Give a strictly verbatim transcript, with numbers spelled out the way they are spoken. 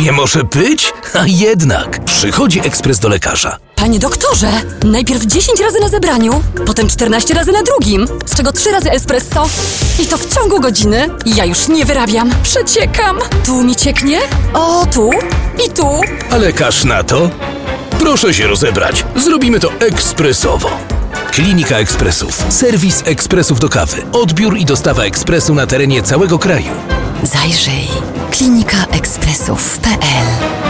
Nie może być? A jednak. Przychodzi ekspres do lekarza. Panie doktorze, najpierw dziesięć razy na zebraniu, potem czternaście razy na drugim, z czego trzy razy espresso. I to w ciągu godziny. Ja już nie wyrabiam. Przeciekam. Tu mi cieknie, o tu i tu. A lekarz na to? Proszę się rozebrać. Zrobimy to ekspresowo. Klinika Ekspresów. Serwis ekspresów do kawy. Odbiór i dostawa ekspresu na terenie całego kraju. Zajrzyj. klinika ekspresów kropka pe el